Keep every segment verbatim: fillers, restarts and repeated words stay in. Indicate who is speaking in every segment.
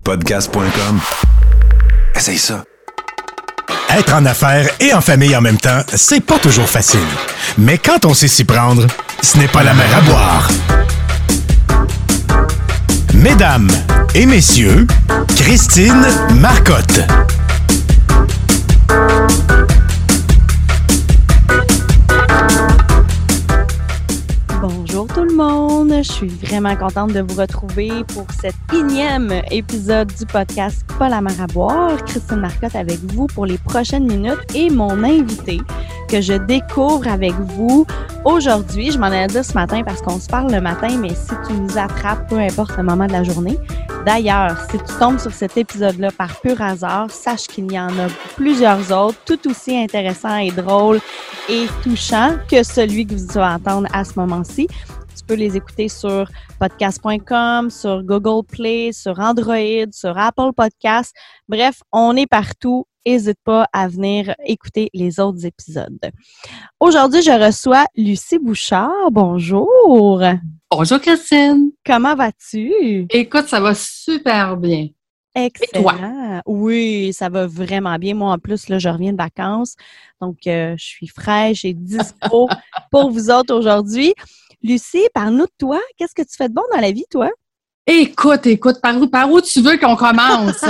Speaker 1: podcast point com. Essaye ça.
Speaker 2: Être en affaires et en famille en même temps, c'est pas toujours facile. Mais quand on sait s'y prendre, ce n'est pas la mer à boire. Mesdames et messieurs, Christine Marcotte.
Speaker 3: Bonjour tout le monde, je suis vraiment contente de vous retrouver pour cet énième épisode du podcast Pas la mer à boire. Christine Marcotte avec vous pour les prochaines minutes et mon invité que je découvre avec vous aujourd'hui. Je m'en ai dit ce matin parce qu'on se parle le matin, mais si tu nous attrapes, peu importe le moment de la journée. D'ailleurs, si tu tombes sur cet épisode-là par pur hasard, sache qu'il y en a plusieurs autres, tout aussi intéressants et drôles et touchants que celui que vous allez entendre à ce moment-ci. Tu peux les écouter sur podcast point com, sur Google Play, sur Android, sur Apple Podcasts. Bref, on est partout. N'hésite pas à venir écouter les autres épisodes. Aujourd'hui, je reçois Lucie Bouchard. Bonjour.
Speaker 4: Bonjour Christine.
Speaker 3: Comment vas-tu?
Speaker 4: Écoute, ça va super bien.
Speaker 3: Excellent.
Speaker 4: Et toi?
Speaker 3: Oui, ça va vraiment bien. Moi, en plus, là, je reviens de vacances. Donc, euh, je suis fraîche et dispo pour vous autres aujourd'hui. Lucie, parle-nous de toi. Qu'est-ce que tu fais de bon dans la vie, toi?
Speaker 4: Écoute, écoute, par où, par où tu veux qu'on commence?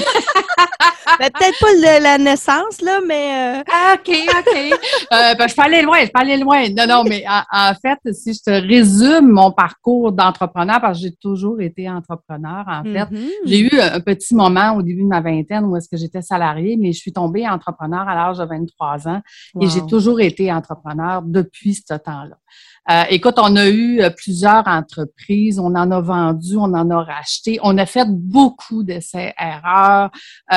Speaker 3: Ben, peut-être pas de la naissance, là, mais... Euh...
Speaker 4: Ah, OK, OK. Euh, ben, je peux aller loin, je peux aller loin. Non, non, mais en, en fait, si je te résume mon parcours d'entrepreneur, parce que j'ai toujours été entrepreneur, en fait, mm-hmm. J'ai eu un petit moment au début de ma vingtaine où est-ce que j'étais salariée, mais je suis tombée entrepreneur à l'âge de vingt-trois ans wow. Et j'ai toujours été entrepreneur depuis ce temps-là. Euh, écoute, on a eu euh, plusieurs entreprises, on en a vendu, on en a racheté, on a fait beaucoup d'essais-erreurs,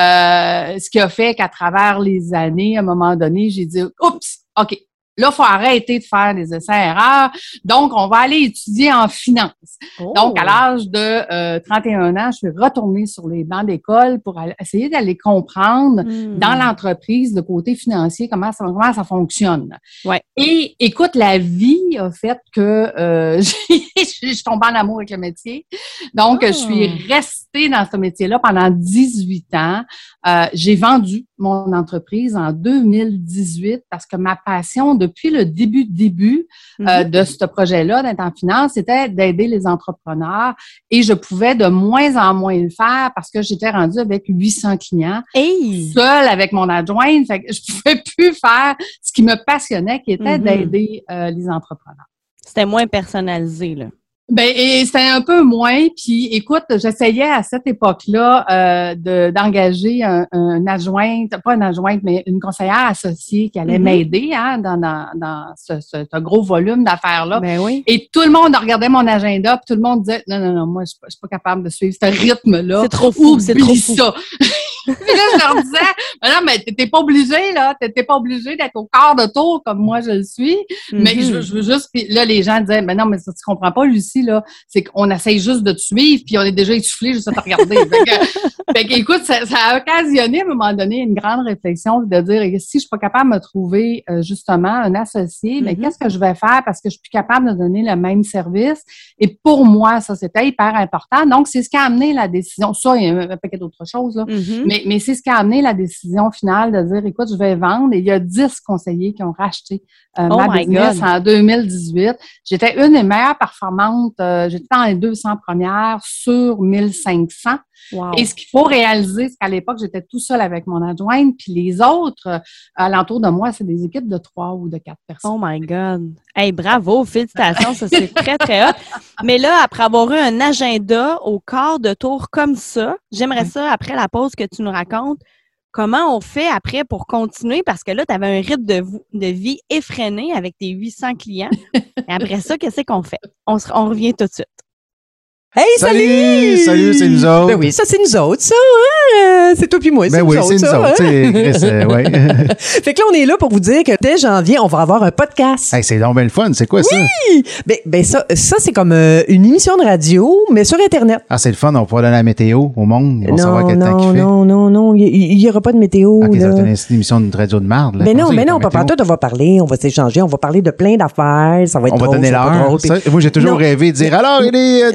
Speaker 4: euh, ce qui a fait qu'à travers les années, à un moment donné, j'ai dit « Oups, OK, là, il faut arrêter de faire des essais-erreurs, donc on va aller étudier en finance. Oh. » Donc, à l'âge de euh, trente et un ans, je suis retournée sur les bancs d'école pour aller, essayer d'aller comprendre mm. dans l'entreprise, le côté financier, comment ça, comment ça fonctionne.
Speaker 3: Ouais.
Speaker 4: Et écoute, la vie a fait que euh, je suis tombée en amour avec le métier. Donc, oh. je suis restée dans ce métier-là pendant dix-huit ans. Euh, j'ai vendu mon entreprise en deux mille dix-huit parce que ma passion depuis le début début euh, mm-hmm. de ce projet-là d'être en finance, c'était d'aider les entrepreneurs et je pouvais de moins en moins le faire parce que j'étais rendue avec huit cents clients,
Speaker 3: hey.
Speaker 4: seule avec mon adjointe. Fait que je pouvais plus faire ce qui me passionnait, qui était mm-hmm. d'aider euh, les entrepreneurs.
Speaker 3: C'était moins personnalisé, là.
Speaker 4: Ben, et c'était un peu moins. Puis, écoute, j'essayais à cette époque-là euh, de, d'engager un, un adjointe, pas une adjointe, mais une conseillère associée qui allait mm-hmm. m'aider hein, dans, dans, dans ce, ce, ce gros volume d'affaires-là.
Speaker 3: Ben oui.
Speaker 4: Et tout le monde regardait mon agenda, puis tout le monde disait « Non, non, non, moi, je suis pas, je suis pas capable de suivre ce rythme-là.
Speaker 3: C'est trop fou, c'est trop fou.
Speaker 4: Ça. » Puis là, je leur disais, mais non, mais t'es pas obligé, là. T'es pas obligé d'être au quart de tour comme moi, je le suis. Mm-hmm. Mais je, je veux juste, puis là, les gens disaient, mais non, mais ça, tu comprends pas, Lucie, là. C'est qu'on essaye juste de te suivre, puis on est déjà essoufflé juste à te regarder. fait, que, fait que, écoute, ça, ça a occasionné, à un moment donné, une grande réflexion de dire, si je suis pas capable de me trouver, euh, justement, un associé, mais mm-hmm. qu'est-ce que je vais faire parce que je suis plus capable de donner le même service? Et pour moi, ça, c'était hyper important. Donc, c'est ce qui a amené la décision. Ça, il y a un paquet d'autres choses, là. Mm-hmm. Mais, mais c'est ce qui a amené la décision finale de dire, écoute, je vais vendre. Et il y a dix conseillers qui ont racheté euh, oh ma business God. En deux mille dix-huit. J'étais une des meilleures performantes. Euh, j'étais dans les deux cents premières sur mille cinq cents. Wow. Et ce qu'il faut réaliser, c'est qu'à l'époque, j'étais tout seul avec mon adjointe. Puis les autres, euh, alentour de moi, c'est des équipes de trois ou de quatre personnes.
Speaker 3: Oh my God! Hey, bravo! Félicitations! Ça, c'est très, très hot. Mais là, après avoir eu un agenda au quart de tour comme ça, j'aimerais ça, après la pause que tu nous racontes, comment on fait après pour continuer? Parce que là, tu avais un rythme de, de vie effréné avec tes huit cents clients. Et après ça, qu'est-ce qu'on fait? On, se, on revient tout de suite.
Speaker 5: Hey, salut!
Speaker 6: Salut, salut, c'est nous autres.
Speaker 5: Ben oui, ça, c'est nous autres, ça, hein? C'est toi puis moi, c'est
Speaker 6: ben
Speaker 5: nous
Speaker 6: oui,
Speaker 5: autres,
Speaker 6: c'est
Speaker 5: ça,
Speaker 6: nous autres,
Speaker 5: hein?
Speaker 6: Chris, euh, ouais.
Speaker 5: Fait que là, on est là pour vous dire que dès janvier, on va avoir un podcast.
Speaker 6: Hey, c'est donc bien le fun, c'est quoi ça?
Speaker 5: Oui! Ben, ben ça, ça c'est comme euh, une émission de radio, mais sur Internet.
Speaker 6: Ah, c'est le fun, on va pouvoir donner la météo au monde, ils vont
Speaker 5: non,
Speaker 6: savoir quel
Speaker 5: non,
Speaker 6: temps qu'il fait.
Speaker 5: Non, non, non, il y, y aura pas de météo,
Speaker 6: OK,
Speaker 5: là.
Speaker 6: ça va être une émission de radio de marde, là.
Speaker 5: Ben non, mais non, papa, toi, on va parler, on va s'échanger, on va parler de plein d'affaires, ça va être
Speaker 6: On
Speaker 5: drôle,
Speaker 6: va donner l'heure.
Speaker 5: Drôle, puis...
Speaker 6: Moi, j'ai toujours
Speaker 5: non.
Speaker 6: rêvé de dire, alors, il est dix heures deux.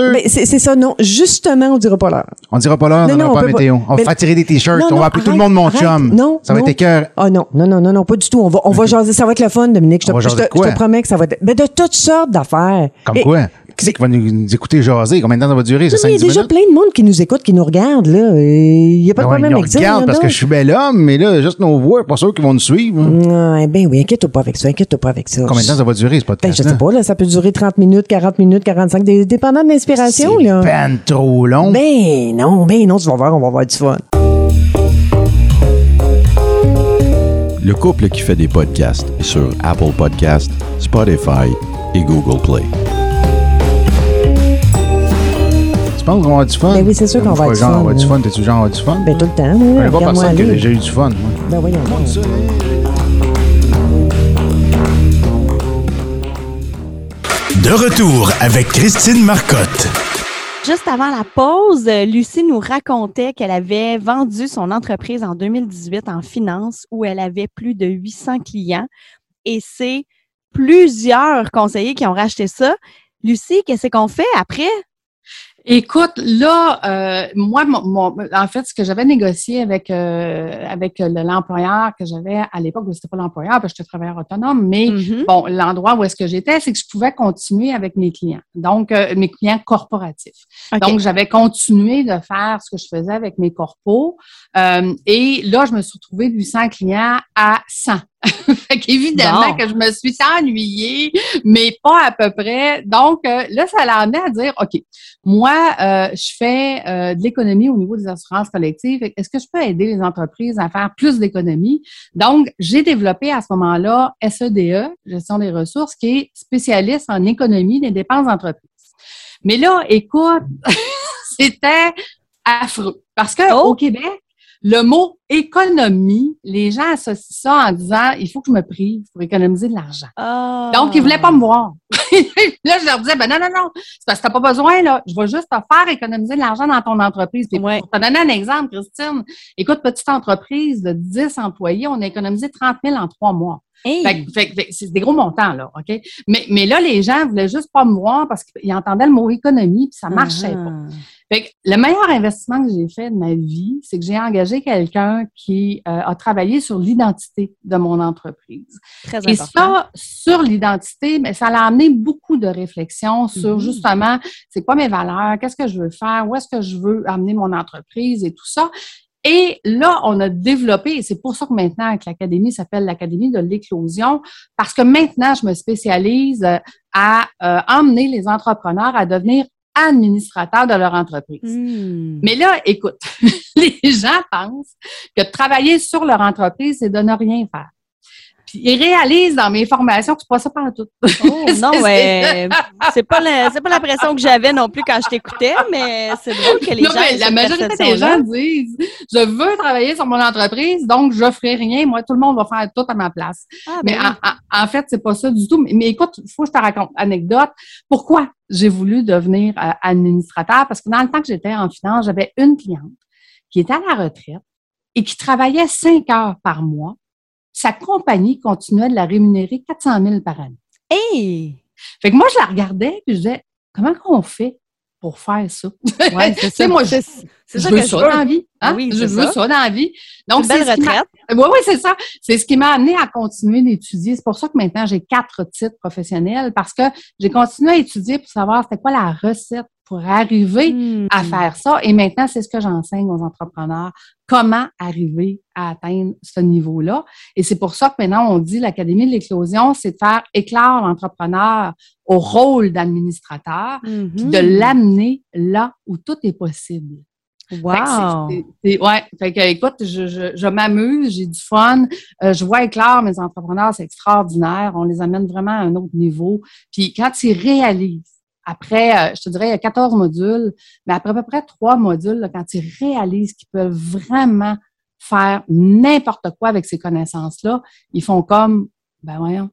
Speaker 6: deux.
Speaker 5: Ben, c'est, c'est ça, non. Justement, on dira pas l'heure.
Speaker 6: On dira pas l'heure,
Speaker 5: Non,
Speaker 6: on
Speaker 5: non,
Speaker 6: dira
Speaker 5: on
Speaker 6: pas
Speaker 5: peut
Speaker 6: la
Speaker 5: pas.
Speaker 6: météo. On
Speaker 5: Mais-
Speaker 6: va faire tirer des t-shirts.
Speaker 5: Non,
Speaker 6: on
Speaker 5: non,
Speaker 6: va appeler tout le
Speaker 5: arrête,
Speaker 6: monde mon
Speaker 5: arrête.
Speaker 6: chum.
Speaker 5: Non,
Speaker 6: Ça va
Speaker 5: non.
Speaker 6: être écœur.
Speaker 5: Ah non, non, non, non, non, pas du tout. On va, on va jaser. Ça va être le fun, Dominique. Je te,
Speaker 6: On va
Speaker 5: je te,
Speaker 6: jaser de
Speaker 5: je te- je
Speaker 6: quoi?
Speaker 5: te promets que ça va être. Ben, de toutes sortes d'affaires.
Speaker 6: Comme
Speaker 5: Et-
Speaker 6: quoi? Qui c'est qui va nous, nous écouter jaser? Combien de temps ça va durer? C'est
Speaker 5: Non, mais il y a
Speaker 6: cinq dix
Speaker 5: déjà
Speaker 6: minutes?
Speaker 5: plein de monde qui nous écoute, qui nous regarde, là. Il n'y a pas de
Speaker 6: Ouais,
Speaker 5: problème
Speaker 6: ils nous
Speaker 5: avec ça.
Speaker 6: regardent
Speaker 5: là,
Speaker 6: parce
Speaker 5: non.
Speaker 6: que je suis bel homme, mais là, juste nos voix, pas sûr qu'ils vont nous suivre.
Speaker 5: Ouais, ben oui, inquiète-toi pas avec ça, inquiète-toi pas avec ça.
Speaker 6: Combien de temps ça va durer, ce
Speaker 5: Ben,
Speaker 6: podcast?
Speaker 5: je sais pas, là, ça peut durer trente minutes, quarante minutes, quarante-cinq, dé- dépendant de l'inspiration,
Speaker 6: C'est
Speaker 5: là.
Speaker 6: ben trop long.
Speaker 5: Ben non, ben non, tu vas voir, on va avoir du fun.
Speaker 1: Le couple qui fait des podcasts est sur Apple Podcasts, Spotify et Google Play.
Speaker 6: Tu penses qu'on va avoir du fun?
Speaker 5: Ben oui, c'est sûr qu'on va avoir du
Speaker 6: Genre, on va avoir
Speaker 5: fun,
Speaker 6: du
Speaker 5: là.
Speaker 6: fun. T'es-tu genre, on va avoir du fun?
Speaker 5: Ben tout le temps, oui,
Speaker 6: Je connais pas
Speaker 5: regarde-moi
Speaker 6: personne qui a
Speaker 5: aller.
Speaker 6: déjà eu du fun, moi.
Speaker 5: Ben voyons donc.
Speaker 2: De retour avec Christine Marcotte.
Speaker 3: Juste avant la pause, euh, Lucie nous racontait qu'elle avait vendu son entreprise en deux mille dix-huit en finance où elle avait plus de huit cents clients et c'est plusieurs conseillers qui ont racheté ça. Lucie, qu'est-ce qu'on fait après?
Speaker 4: Écoute, là, euh, moi, mon, mon- en fait, ce que j'avais négocié avec euh, avec le- l'employeur que j'avais à l'époque, c'était pas l'employeur, parce que j'étais travailleur autonome, mais
Speaker 3: Mhm.
Speaker 4: bon, l'endroit où est-ce que j'étais, c'est que je pouvais continuer avec mes clients, donc euh, mes clients corporatifs.
Speaker 3: OK.
Speaker 4: Donc, j'avais continué de faire ce que je faisais avec mes corpos, euh, et là, je me suis retrouvée de huit cents clients à cent. Fait qu'évidemment
Speaker 3: Bon.
Speaker 4: que je me suis ennuyée, mais pas à peu près. Donc, euh, là, ça l'a amené à dire, OK, moi, euh, je fais euh, de l'économie au niveau des assurances collectives. Est-ce que je peux aider les entreprises à faire plus d'économies? Donc, j'ai développé à ce moment-là S E D E, gestion des ressources, qui est spécialiste en économie des dépenses d'entreprise. Mais là, écoute, c'était affreux. Parce que
Speaker 3: Oh.
Speaker 4: au Québec, le mot économie, les gens associent ça en disant il faut que je me prive pour économiser de l'argent.
Speaker 3: Ah.
Speaker 4: Donc, ils voulaient pas me voir. Là, je leur disais, ben non, non, non, c'est parce que t'as pas besoin, là. Je vais juste te faire économiser de l'argent dans ton entreprise. Puis
Speaker 3: Ouais.
Speaker 4: pour te donner un exemple, Christine, écoute, petite entreprise de dix employés, on a économisé trente mille en trois mois.
Speaker 3: Hey.
Speaker 4: Fait, que- fait que- fait que c'est des gros montants, là, OK? Mais, mais là, les gens voulaient juste pas me voir parce qu'ils entendaient le mot économie, puis ça marchait
Speaker 3: Ah.
Speaker 4: pas. Fait que le meilleur investissement que j'ai fait de ma vie, c'est que j'ai engagé quelqu'un qui euh, a travaillé sur l'identité de mon entreprise.
Speaker 3: Très
Speaker 4: Et
Speaker 3: important.
Speaker 4: ça, sur l'identité, mais ça l'a amené beaucoup de réflexions sur
Speaker 3: Mhm.
Speaker 4: justement, c'est quoi mes valeurs, qu'est-ce que je veux faire, où est-ce que je veux amener mon entreprise et tout ça. Et là, on a développé, et c'est pour ça que maintenant que l'Académie s'appelle l'Académie de l'éclosion, parce que maintenant, je me spécialise euh, à euh, emmener les entrepreneurs à devenir administrateurs de leur entreprise.
Speaker 3: Hmm.
Speaker 4: Mais là, écoute, les gens pensent que travailler sur leur entreprise, c'est de ne rien faire. Puis ils réalisent dans mes formations que c'est pas ça partout.
Speaker 3: Oh, non,
Speaker 4: C'est-
Speaker 3: ouais. C'est pas la, c'est pas l'impression que j'avais non plus quand je t'écoutais, mais c'est drôle que les
Speaker 4: Non,
Speaker 3: gens.
Speaker 4: mais
Speaker 3: aient
Speaker 4: la
Speaker 3: cette
Speaker 4: majorité des
Speaker 3: perception-là.
Speaker 4: gens disent je veux travailler sur mon entreprise, donc je ferai rien. Moi, tout le monde va faire tout à ma place.
Speaker 3: Ah,
Speaker 4: Mais
Speaker 3: ben oui.
Speaker 4: en, en- en fait, c'est pas ça du tout. Mais, mais écoute, il faut que je te raconte anecdote. Pourquoi j'ai voulu devenir euh, administrateur? Parce que dans le temps que j'étais en finance, j'avais une cliente qui était à la retraite et qui travaillait cinq heures par mois. Sa compagnie continuait de la rémunérer quatre cent mille par année.
Speaker 3: Hey!
Speaker 4: Fait que moi, je la regardais et je disais, comment qu'on fait pour faire ça?
Speaker 3: Ouais, c'est
Speaker 4: Tu sais,
Speaker 3: ça.
Speaker 4: moi, je,
Speaker 3: c'est, c'est
Speaker 4: je
Speaker 3: ça
Speaker 4: veux
Speaker 3: que je
Speaker 4: ça
Speaker 3: veux.
Speaker 4: dans la vie. Hein?
Speaker 3: Oui,
Speaker 4: je
Speaker 3: c'est
Speaker 4: veux
Speaker 3: ça.
Speaker 4: ça dans la vie.
Speaker 3: C'est
Speaker 4: Donc,
Speaker 3: une belle
Speaker 4: ce qui m'a-
Speaker 3: retraite.
Speaker 4: Oui, oui, c'est ça. C'est ce qui m'a amené à continuer d'étudier. C'est pour ça que maintenant, j'ai quatre titres professionnels parce que j'ai continué à étudier pour savoir c'était quoi la recette pour arriver
Speaker 3: Hmm.
Speaker 4: à faire ça. Et maintenant, c'est ce que j'enseigne aux entrepreneurs. Comment arriver à atteindre ce niveau-là. Et c'est pour ça que maintenant, on dit l'Académie de l'éclosion, c'est de faire éclore l'entrepreneur au rôle d'administrateur,
Speaker 3: Mhm.
Speaker 4: puis de l'amener là où tout est possible. Fait que
Speaker 3: Wow!
Speaker 4: c'est- c'est- c'est- ouais, fait que, écoute, je, je, je m'amuse, j'ai du fun, euh, je vois éclore mes entrepreneurs, c'est extraordinaire, on les amène vraiment à un autre niveau. Puis quand ils réalisent, après, euh, je te dirais, il y a quatorze modules, mais après à peu près trois modules, là, quand ils réalisent qu'ils peuvent vraiment faire n'importe quoi avec ces connaissances-là, ils font comme, ben voyons,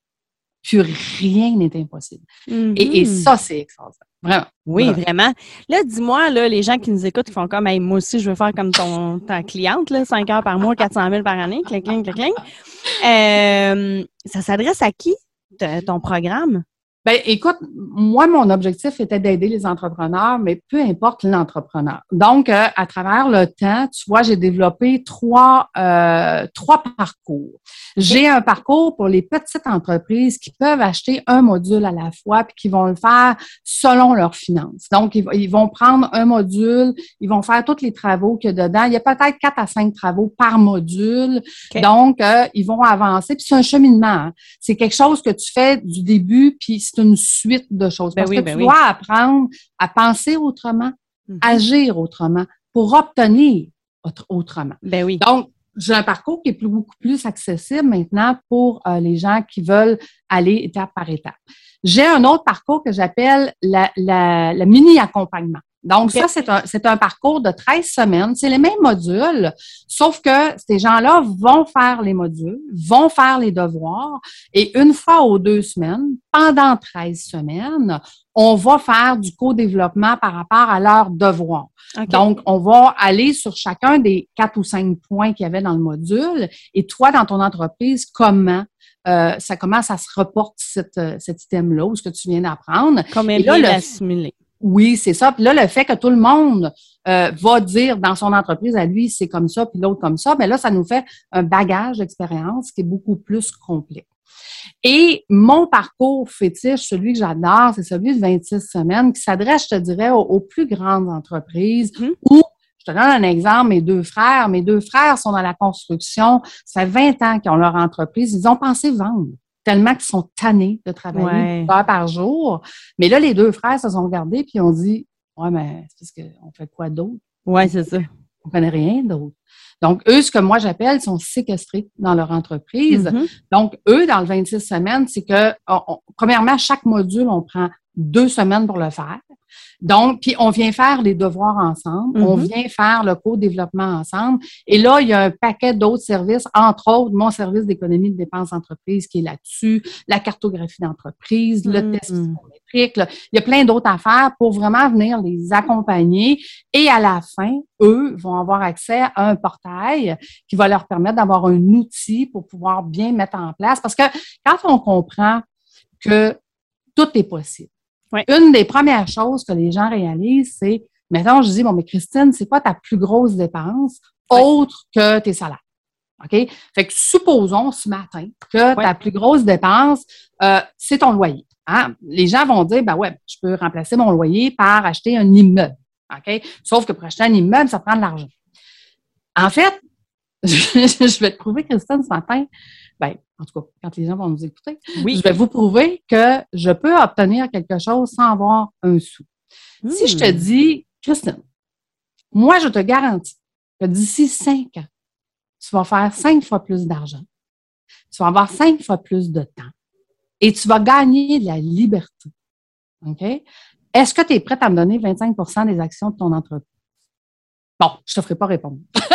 Speaker 4: plus rien n'est impossible.
Speaker 3: Mhm.
Speaker 4: Et, et ça, c'est extraordinaire. Vraiment.
Speaker 3: Oui,
Speaker 4: Vraiment.
Speaker 3: vraiment. Là, dis-moi, là, les gens qui nous écoutent, ils font comme, hey, moi aussi, je veux faire comme ton, ta cliente, là, cinq heures par mois, quatre cent mille par année, clin, clin, clin, clin. Euh, ça s'adresse à qui, t- ton programme?
Speaker 4: Ben, écoute, moi, mon objectif était d'aider les entrepreneurs, mais peu importe l'entrepreneur. Donc, euh, à travers le temps, tu vois, j'ai développé trois, euh, trois parcours. J'ai un parcours pour les petites entreprises qui peuvent acheter un module à la fois puis qui vont le faire selon leurs finances. Donc, ils, ils vont prendre un module, ils vont faire tous les travaux qu'il y a dedans. Il y a peut-être quatre à cinq travaux par module. Okay. Donc, euh, ils vont avancer. Puis c'est un cheminement. Hein. C'est quelque chose que tu fais du début, puis c'est une suite de choses. Parce ben oui, que ben tu oui. dois apprendre à penser autrement, mm-hmm. agir autrement pour obtenir autrement.
Speaker 3: Ben oui.
Speaker 4: Donc, j'ai un parcours qui est plus, beaucoup plus accessible maintenant pour euh, les gens qui veulent aller étape par étape. J'ai un autre parcours que j'appelle la, la, la mini-accompagnement. Donc, okay. ça, c'est un, c'est un parcours de treize semaines. C'est les mêmes modules, sauf que ces gens-là vont faire les modules, vont faire les devoirs, et une fois aux deux semaines, pendant treize semaines, on va faire du co-développement par rapport à leurs devoirs. Okay. Donc, on va aller sur chacun des quatre ou cinq points qu'il y avait dans le module, et toi, dans ton entreprise, comment euh, ça comment ça se reporte cette, cet item-là, ou ce que tu viens d'apprendre.
Speaker 3: Comment bien l'assimiler.
Speaker 4: Oui, c'est ça. Puis là, le fait que tout le monde euh, va dire dans son entreprise, à lui, c'est comme ça, puis l'autre comme ça, bien là, ça nous fait un bagage d'expérience qui est beaucoup plus complet. Et mon parcours fétiche, celui que j'adore, c'est celui de vingt-six semaines qui s'adresse, je te dirais, aux, aux plus grandes entreprises mmh. où, je te donne un exemple, mes deux frères, mes deux frères sont dans la construction, ça fait vingt ans qu'ils ont leur entreprise, ils ont pensé vendre. Tellement qu'ils sont tannés de travailler ouais. deux heures par jour. Mais là, les deux frères se sont regardés puis ont dit « Ouais, mais c'est parce qu'on fait quoi d'autre? »
Speaker 3: Oui, c'est ça.
Speaker 4: On ne connaît rien d'autre. Donc, eux, ce que moi j'appelle, sont séquestrés dans leur entreprise. Mm-hmm. Donc, eux, dans le vingt-six semaines, c'est que, on, on, premièrement, chaque module, on prend deux semaines pour le faire. Donc, puis on vient faire les devoirs ensemble, mm-hmm. on vient faire le co-développement ensemble. Et là, il y a un paquet d'autres services, entre autres, mon service d'économie de dépenses d'entreprise qui est là-dessus, la cartographie d'entreprise, mm-hmm. le test psychométrique. Là. Il y a plein d'autres affaires pour vraiment venir les accompagner. Et à la fin, eux vont avoir accès à un portail qui va leur permettre d'avoir un outil pour pouvoir bien mettre en place. Parce que quand on comprend que tout est possible, oui. Une des premières choses que les gens réalisent, c'est, maintenant, je dis, bon, mais Christine, c'est quoi ta plus grosse dépense oui. autre que tes salaires? OK? Fait que supposons ce matin que oui. ta plus grosse dépense, euh, c'est ton loyer. Hein? Les gens vont dire, ben ouais, je peux remplacer mon loyer par acheter un immeuble. OK? Sauf que pour acheter un immeuble, ça prend de l'argent. En fait, je vais te prouver, Christine, ce matin, ben, en tout cas, quand les gens vont nous écouter, oui. je vais vous prouver que je peux obtenir quelque chose sans avoir un sou. Mmh. Si je te dis, Christine, moi, je te garantis que d'ici cinq ans, tu vas faire cinq fois plus d'argent, tu vas avoir cinq fois plus de temps et tu vas gagner de la liberté. OK? Est-ce que tu es prête à me donner vingt-cinq pour cent des actions de ton entreprise? Bon, je ne te ferai pas répondre.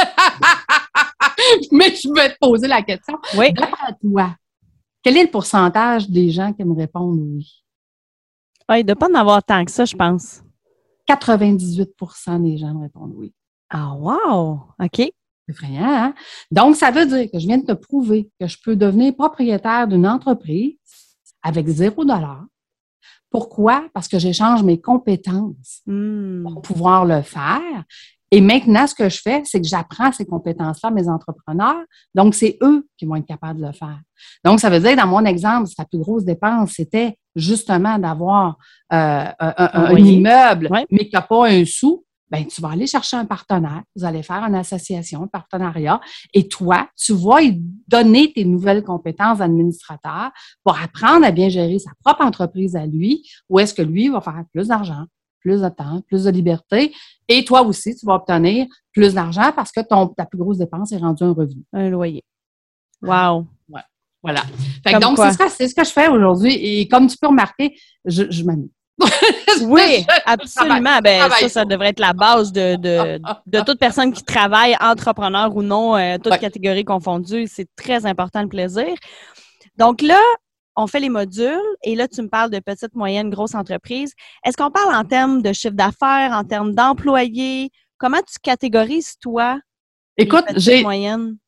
Speaker 4: Mais je vais te poser la question.
Speaker 3: Oui.
Speaker 4: D'après toi, quel est le pourcentage des gens qui me répondent oui?
Speaker 3: Ah, il ne doit pas en avoir tant que ça, je pense.
Speaker 4: quatre-vingt-dix-huit pour cent des gens me répondent oui.
Speaker 3: Ah, wow! OK.
Speaker 4: C'est effrayant, hein? Donc, ça veut dire que je viens de te prouver que je peux devenir propriétaire d'une entreprise avec zéro dollar. Pourquoi? Parce que j'échange mes compétences mmh. pour pouvoir le faire. Et maintenant, ce que je fais, c'est que j'apprends ces compétences-là à mes entrepreneurs. Donc, c'est eux qui vont être capables de le faire. Donc, ça veut dire, dans mon exemple, sa plus grosse dépense, c'était justement d'avoir euh, un, un, un immeuble, oui. mais qui n'a pas un sou. Bien, tu vas aller chercher un partenaire. Vous allez faire une association, un partenariat. Et toi, tu vas lui donner tes nouvelles compétences d'administrateur pour apprendre à bien gérer sa propre entreprise à lui, où est-ce que lui va faire plus d'argent, plus de temps, plus de liberté. Et toi aussi, tu vas obtenir plus d'argent parce que ton, ta plus grosse dépense est rendue un revenu.
Speaker 3: Un loyer. Wow!
Speaker 4: Ouais. Voilà. Fait que donc, c'est ce, que, c'est ce que je fais aujourd'hui. Et comme tu peux remarquer, je, je m'amuse.
Speaker 3: Oui, absolument. Ben, ça, ça devrait être la base de, de, de toute personne qui travaille, entrepreneur ou non, euh, toutes ouais. catégories confondues. C'est très important le plaisir. Donc là, on fait les modules et là, tu me parles de petites, moyennes, grosses entreprises. Est-ce qu'on parle en termes de chiffre d'affaires, en termes d'employés? Comment tu catégorises, toi,
Speaker 4: Écoute,
Speaker 3: les petites,
Speaker 4: j'ai,
Speaker 3: moyennes?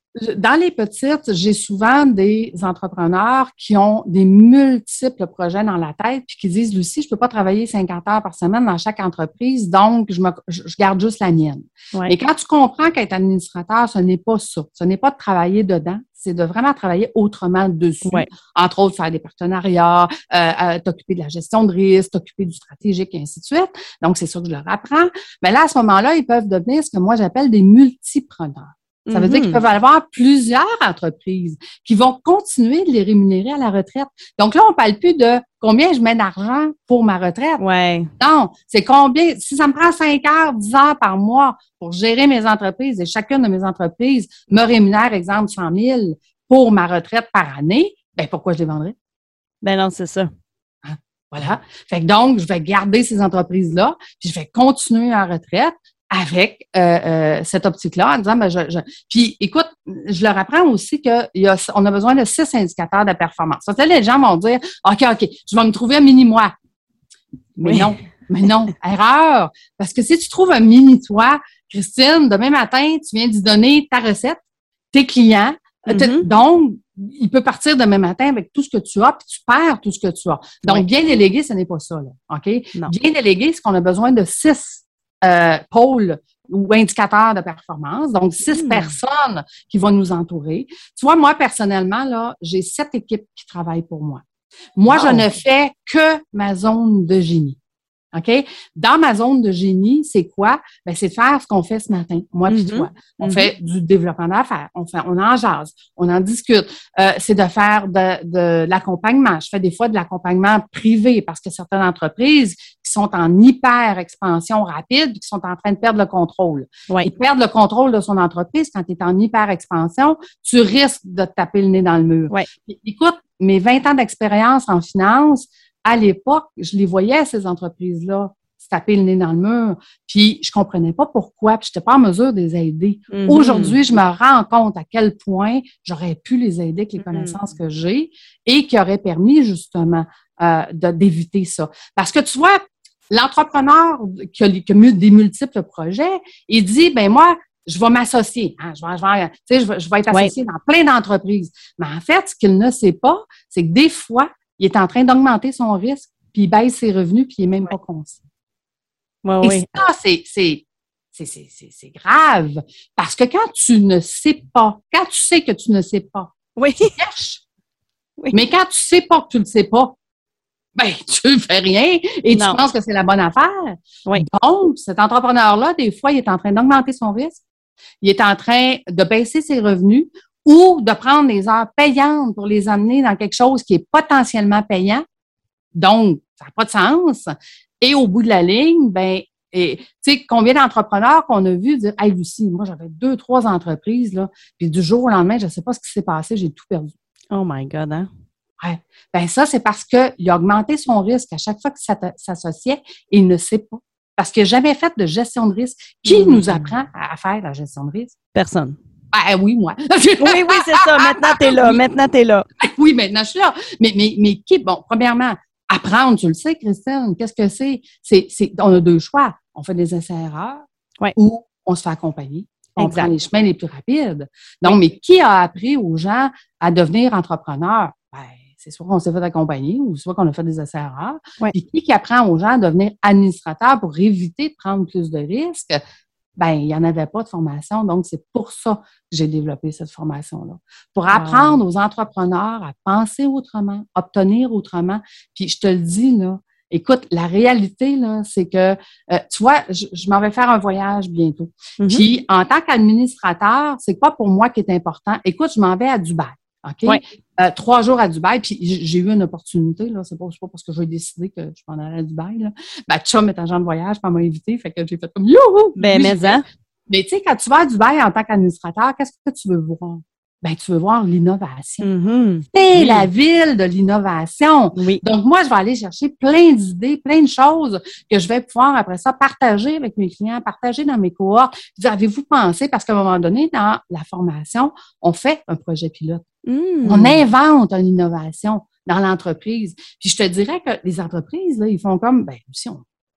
Speaker 4: Dans les petites, j'ai souvent des entrepreneurs qui ont des multiples projets dans la tête puis qui disent, Lucie, je peux pas travailler cinquante heures par semaine dans chaque entreprise, donc je, me, je, je garde juste la mienne.
Speaker 3: Ouais.
Speaker 4: Mais quand tu comprends qu'être administrateur, ce n'est pas ça. Ce n'est pas de travailler dedans, c'est de vraiment travailler autrement dessus.
Speaker 3: Ouais.
Speaker 4: Entre autres, faire des partenariats, euh, euh, t'occuper de la gestion de risque, t'occuper du stratégique et ainsi de suite. Donc, c'est ça que je leur apprends. Mais là, à ce moment-là, ils peuvent devenir ce que moi j'appelle des multipreneurs. Ça veut
Speaker 3: Mm-hmm.
Speaker 4: dire qu'ils peuvent avoir plusieurs entreprises qui vont continuer de les rémunérer à la retraite. Donc là, on ne parle plus de combien je mets d'argent pour ma retraite.
Speaker 3: Ouais.
Speaker 4: Non, c'est combien, si ça me prend cinq heures, dix heures par mois pour gérer mes entreprises et chacune de mes entreprises me rémunère, exemple, cent mille pour ma retraite par année, ben pourquoi je les vendrais?
Speaker 3: Ben non, c'est ça.
Speaker 4: Hein? Voilà. Fait que donc, je vais garder ces entreprises-là, puis je vais continuer en retraite avec euh, euh, cette optique-là, en disant, ben, je, je... Puis, écoute, je leur apprends aussi qu'on a, a besoin de six indicateurs de performance. Ça, les gens vont dire, OK, OK, je vais me trouver un mini-moi. Mais
Speaker 3: Oui.
Speaker 4: non, mais non, erreur. Parce que si tu trouves un mini-toi, Christine, demain matin, tu viens d'y donner ta recette, tes clients.
Speaker 3: Mm-hmm.
Speaker 4: Donc, il peut partir demain matin avec tout ce que tu as, puis tu perds tout ce que tu as. Donc,
Speaker 3: Oui.
Speaker 4: bien délégué, ce n'est pas ça, là. OK?
Speaker 3: Non.
Speaker 4: Bien délégué, c'est qu'on a besoin de six Euh, pôles ou indicateurs de performance, donc six
Speaker 3: mmh.
Speaker 4: personnes qui vont nous entourer. Tu vois, moi, personnellement, là, j'ai sept équipes qui travaillent pour moi. Moi,
Speaker 3: wow.
Speaker 4: je ne fais que ma zone de génie. OK? Dans ma zone de génie, c'est quoi? Ben, c'est de faire ce qu'on fait ce matin, moi puis
Speaker 3: mm-hmm.
Speaker 4: toi. On
Speaker 3: mm-hmm.
Speaker 4: fait du développement d'affaires, on fait, on en jase, on en discute. Euh, c'est de faire de, de, de l'accompagnement. Je fais des fois de l'accompagnement privé parce que certaines entreprises qui sont en hyper expansion rapide, qui sont en train de perdre le contrôle.
Speaker 3: Ouais.
Speaker 4: Ils perdent le contrôle de son entreprise quand tu es en hyper expansion, tu risques de te taper le nez dans le mur.
Speaker 3: Ouais.
Speaker 4: Écoute, mes vingt ans d'expérience en finance, à l'époque, je les voyais, ces entreprises-là, se taper le nez dans le mur, puis je comprenais pas pourquoi, puis je n'étais pas en mesure de les aider.
Speaker 3: Mm-hmm.
Speaker 4: Aujourd'hui, je me rends compte à quel point j'aurais pu les aider avec les connaissances mm-hmm. que j'ai et qui auraient permis, justement, euh, de, d'éviter ça. Parce que, tu vois, l'entrepreneur qui a, qui a des multiples projets, il dit, ben moi, je vais m'associer. Hein, je, vais, je, vais, tu sais, je, vais, je vais être associé ouais. dans plein d'entreprises. Mais en fait, ce qu'il ne sait pas, c'est que des fois, il est en train d'augmenter son risque, puis il baisse ses revenus, puis il n'est même ouais. pas conscient.
Speaker 3: Ouais,
Speaker 4: Et
Speaker 3: ouais.
Speaker 4: ça, c'est, c'est, c'est, c'est, c'est, c'est grave. Parce que quand tu ne sais pas, quand tu sais que tu ne sais pas,
Speaker 3: oui.
Speaker 4: tu cherches.
Speaker 3: Oui.
Speaker 4: Mais quand tu ne sais pas que tu ne le sais pas, ben, tu ne fais rien et non. tu penses que c'est la bonne affaire.
Speaker 3: Oui.
Speaker 4: Donc, cet entrepreneur-là, des fois, il est en train d'augmenter son risque. Il est en train de baisser ses revenus ou de prendre des heures payantes pour les amener dans quelque chose qui est potentiellement payant. Donc, ça n'a pas de sens. Et au bout de la ligne, ben, tu sais, combien d'entrepreneurs qu'on a vu dire, hey, Lucie, moi, j'avais deux, trois entreprises, là, puis du jour au lendemain, je ne sais pas ce qui s'est passé, j'ai tout perdu.
Speaker 3: Oh my God, hein?
Speaker 4: Ouais. Ben, ça, c'est parce qu'il a augmenté son risque à chaque fois qu'il s'associait et il ne sait pas. Parce qu'il n'a jamais fait de gestion de risque. Qui mmh. nous apprend à faire la gestion de risque?
Speaker 3: Personne.
Speaker 4: Ah oui, moi.
Speaker 3: oui, oui, c'est ça. Maintenant, t'es là.
Speaker 4: Oui.
Speaker 3: Maintenant, t'es là.
Speaker 4: Oui, maintenant, je suis là. Mais, mais, mais qui? Bon, premièrement, apprendre, tu le sais, Christine, qu'est-ce que c'est? C'est, c'est, on a deux choix. On fait des essais-erreurs
Speaker 3: ouais.
Speaker 4: ou on se fait accompagner. On
Speaker 3: exact.
Speaker 4: prend les chemins les plus rapides. Donc, oui. mais qui a appris aux gens à devenir entrepreneurs? Ben, c'est soit qu'on s'est fait accompagner ou soit qu'on a fait des essais-erreurs.
Speaker 3: Ouais.
Speaker 4: Puis qui qui apprend aux gens à devenir administrateurs pour éviter de prendre plus de risques? Ben, il n'y en avait pas de formation. Donc, c'est pour ça que j'ai développé cette formation-là. Pour apprendre wow. aux entrepreneurs à penser autrement, obtenir autrement. Puis, je te le dis, là, écoute, la réalité, là, c'est que, euh, tu vois, je, je m'en vais faire un voyage bientôt. Mm-hmm. Puis, en tant qu'administrateur, c'est pas pour moi qui est important. Écoute, je m'en vais à Dubaï. OK?
Speaker 3: Ouais.
Speaker 4: Euh, trois jours à Dubaï, puis j'ai eu une opportunité, là. C'est pas, c'est pas parce que j'ai décidé que je m'en allais à Dubaï, là. Ben, Chum est agent de voyage, puis elle m'a invité, fait que j'ai fait comme youhou!
Speaker 3: Ben, mais hein?
Speaker 4: Mais tu sais, quand tu vas à Dubaï en tant qu'administrateur, qu'est-ce que tu veux voir? Ben, tu veux voir l'innovation.
Speaker 3: Mm-hmm.
Speaker 4: C'est oui. la ville de l'innovation.
Speaker 3: Oui.
Speaker 4: Donc, moi, je vais aller chercher plein d'idées, plein de choses que je vais pouvoir, après ça, partager avec mes clients, partager dans mes cohortes. Dire, avez-vous pensé? Parce qu'à un moment donné, dans la formation, on fait un projet pilote.
Speaker 3: Mm.
Speaker 4: On invente une innovation dans l'entreprise. Puis, je te dirais que les entreprises, là, ils font comme, ben, aussi, on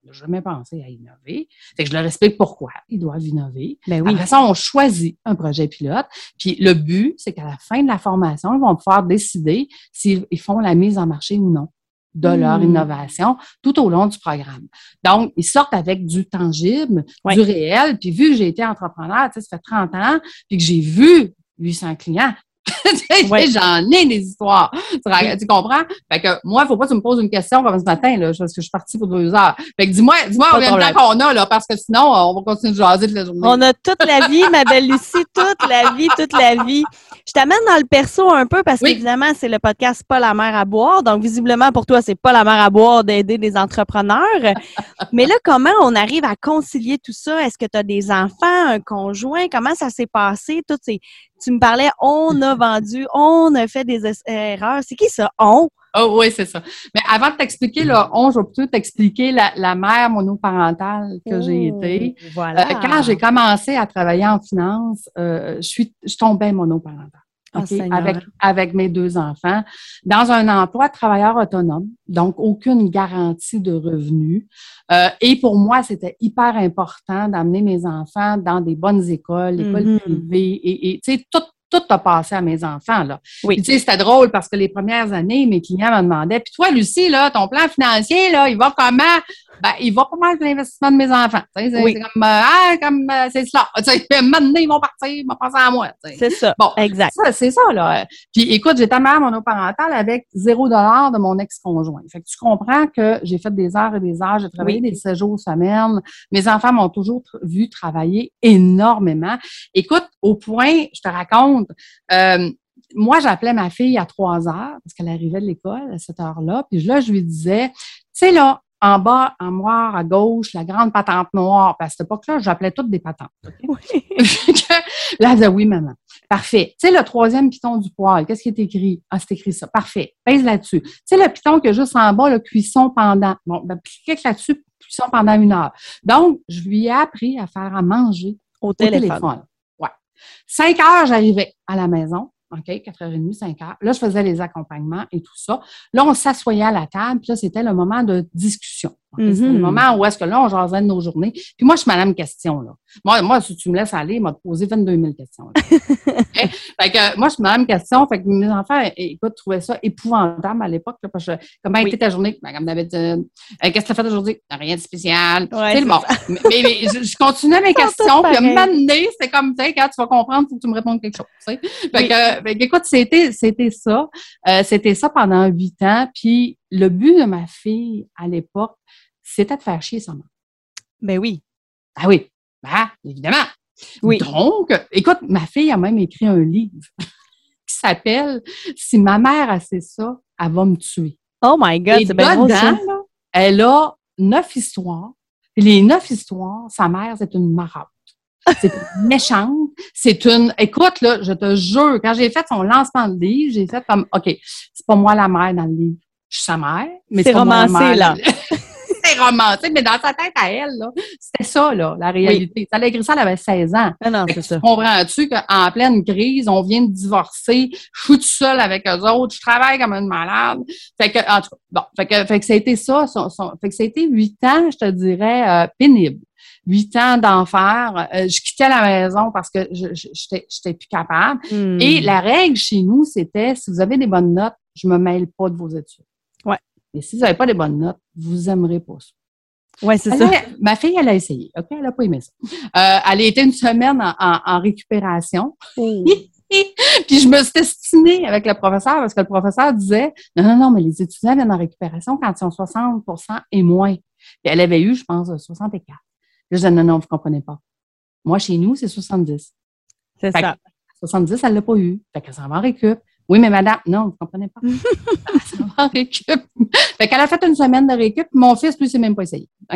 Speaker 4: n'a jamais pensé à innover. Fait que je leur explique pourquoi ils doivent innover.
Speaker 3: Ben oui.
Speaker 4: Après ça, on choisit un projet pilote. Puis le but, c'est qu'à la fin de la formation, ils vont pouvoir décider s'ils font la mise en marché ou non de mmh. leur innovation tout au long du programme. Donc, ils sortent avec du tangible, ouais. du réel. Puis vu que j'ai été entrepreneur, tu sais, ça fait trente ans, puis que j'ai vu huit cents clients, ouais. j'en ai des histoires. Tu, tu comprends? Fait que moi, il ne faut pas que tu me poses une question comme ce matin, là, parce que je suis partie pour deux heures. Fait que dis-moi, dis-moi combien de temps qu'on a, là, parce que sinon, on va continuer de jaser toute la journée.
Speaker 3: On a toute la vie, ma belle Lucie, toute la vie, toute la vie. Je t'amène dans le perso un peu parce oui. qu'évidemment, c'est le podcast Pas la mer à boire. Donc, visiblement, pour toi, c'est pas la mer à boire d'aider des entrepreneurs. Mais là, comment on arrive à concilier tout ça? Est-ce que tu as des enfants, un conjoint? Comment ça s'est passé? Toutes ces... Tu me parlais, on a vendu, on a fait des erreurs. C'est qui ça, on?
Speaker 4: Oh oui, c'est ça. Mais avant de t'expliquer le on, je vais plutôt t'expliquer la, la mère monoparentale que oh, j'ai été.
Speaker 3: Voilà.
Speaker 4: Euh, quand j'ai commencé à travailler en finance, euh, je suis, je tombais monoparentale. Okay, oh, avec, avec mes deux enfants, dans un emploi de travailleur autonome, donc aucune garantie de revenus. Euh, et pour moi, c'était hyper important d'amener mes enfants dans des bonnes écoles, écoles mm-hmm. privées, et, et tu sais, tout, tout a passé à mes enfants, là. Oui. Tu sais, c'était drôle parce que les premières années, mes clients me demandaient, puis toi, Lucie, là, ton plan financier, là, il va comment? Ben, il va pas mal de l'investissement de mes enfants. Tu sais, c'est, oui. c'est comme, euh, ah, comme, euh, c'est cela. Tu sais, maintenant, ils vont partir, ils vont passer à moi. Tu sais.
Speaker 3: C'est ça.
Speaker 4: Bon,
Speaker 3: exact.
Speaker 4: Ça, c'est ça, là. Puis, écoute, j'étais mère monoparentale avec zéro dollar de mon ex-conjoint. Fait que tu comprends que j'ai fait des heures et des heures, j'ai travaillé oui. des sept jours semaine. Mes enfants m'ont toujours tra- vu travailler énormément. Écoute, au point, je te raconte, euh, moi, j'appelais ma fille à trois heures parce qu'elle arrivait de l'école à cette heure-là. Puis là, je lui disais, tu sais, là, en bas, en noir, à gauche, la grande patente noire. Puis à cette époque-là, j'appelais toutes des patentes. Okay? Oui. Là, elle disait, oui, maman. Parfait. Tu sais, le troisième piton du poêle, qu'est-ce qui est écrit? Ah, c'est écrit ça. Parfait. Pèse là-dessus. Tu sais, le piton qui est juste en bas, le cuisson pendant. Bon, ben, clique là-dessus, cuisson pendant une heure. Donc, je lui ai appris à faire à manger au, au téléphone. téléphone. Ouais. Cinq heures, j'arrivais à la maison. OK, quatre heures trente, cinq heures. Là, je faisais les accompagnements et tout ça. Là, on s'assoyait à la table, puis là, c'était le moment de discussion. Okay? Mm-hmm. C'était le moment où est-ce que là, on jasait de nos journées. Puis moi, je suis madame question, là. Moi, moi si tu me laisses aller, il m'a posé vingt-deux mille questions. Okay? Fait que moi, je suis madame question. Fait que mes enfants, écoute, trouvaient ça épouvantable à l'époque. Là, parce que, comment a été ta journée? Ben, comme d'habitude, euh, qu'est-ce que tu as fait aujourd'hui? Rien de spécial. Ouais, c'est bon. Mais, mais, mais je, je continuais mes questions, puis à un moment donné, c'est comme, tu sais, quand tu vas comprendre, il faut que tu me répondes quelque chose. Tu sais? Fait oui. que, fait que, écoute, c'était, c'était ça. Euh, c'était ça pendant huit ans. Puis le but de ma fille, à l'époque, c'était de faire chier sa mère.
Speaker 3: Ben oui.
Speaker 4: Ah oui. Ben, évidemment. Oui. Donc, écoute, ma fille a même écrit un livre qui s'appelle « Si ma mère a fait ça, elle va me tuer ».
Speaker 3: Oh my God,
Speaker 4: et
Speaker 3: c'est bien drôle, ça.
Speaker 4: Là, elle a neuf histoires. Et les neuf histoires, sa mère, c'est une marâtre. C'est une méchante. C'est une... Écoute, là, je te jure, quand j'ai fait son lancement de livre, j'ai fait comme, OK, c'est pas moi la mère dans le livre. Je suis sa mère, mais c'est, c'est pas romancé, moi la mère, là. C'est romantique, mais dans sa tête à elle, là, c'était ça, là, la réalité. Oui. Elle a écrit ça, elle avait seize ans.
Speaker 3: Ah non, c'est ça.
Speaker 4: Comprends-tu qu'en pleine crise, on vient de divorcer, je suis toute seule avec eux autres, je travaille comme une malade. Fait que, en tout cas, bon, fait que, fait que ça a été ça, son, son, fait que ça a été huit ans, je te dirais, euh, pénible. Huit ans d'enfer. Euh, je quittais la maison parce que je, je, j'étais, j'étais plus capable. Hmm. Et la règle chez nous, c'était, si vous avez des bonnes notes, je me mêle pas de vos études.
Speaker 3: Ouais.
Speaker 4: Et si vous n'avez pas des bonnes notes, vous n'aimerez pas ça.
Speaker 3: Oui, c'est
Speaker 4: elle
Speaker 3: ça.
Speaker 4: A, ma fille, elle a essayé. OK? Elle n'a pas aimé ça. Euh, elle a été une semaine en, en, en récupération. Oh. Puis je me suis estimée avec le professeur parce que le professeur disait non, non, non, mais les étudiants viennent en récupération quand ils ont soixante pour cent et moins. Puis elle avait eu, je pense, soixante-quatre. Puis je disais non, non, vous ne comprenez pas. Moi, chez nous, c'est soixante-dix.
Speaker 3: C'est fait ça.
Speaker 4: soixante-dix, elle ne l'a pas eu. Fait qu'elle s'en va en récup. Oui, mais madame, non, vous ne comprenez pas. Elle s'en va en récup. Fait qu'elle a fait une semaine de récup. Mon fils, lui, s'est même pas essayé. OK?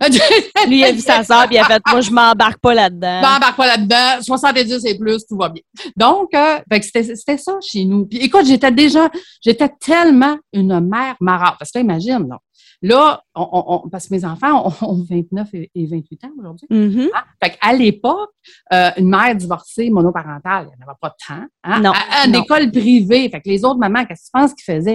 Speaker 3: Lui, il a vu sa sœur, puis il a fait, moi, je m'embarque pas là-dedans.
Speaker 4: Je m'embarque pas là-dedans. soixante-dix et plus, tout va bien. Donc, euh, fait que c'était, c'était ça chez nous. Puis écoute, j'étais déjà, j'étais tellement une mère marâtre. Parce que là, imagine, là. Là, on, on, parce que mes enfants ont, ont vingt-neuf et vingt-huit ans aujourd'hui.
Speaker 3: Mm-hmm.
Speaker 4: Hein? Fait qu'à l'époque, euh, une mère divorcée monoparentale, il n'y en avait pas de temps. Hein?
Speaker 3: Non,
Speaker 4: à, à une
Speaker 3: non.
Speaker 4: école privée. Fait que les autres mamans, qu'est-ce que tu penses qu'ils faisaient?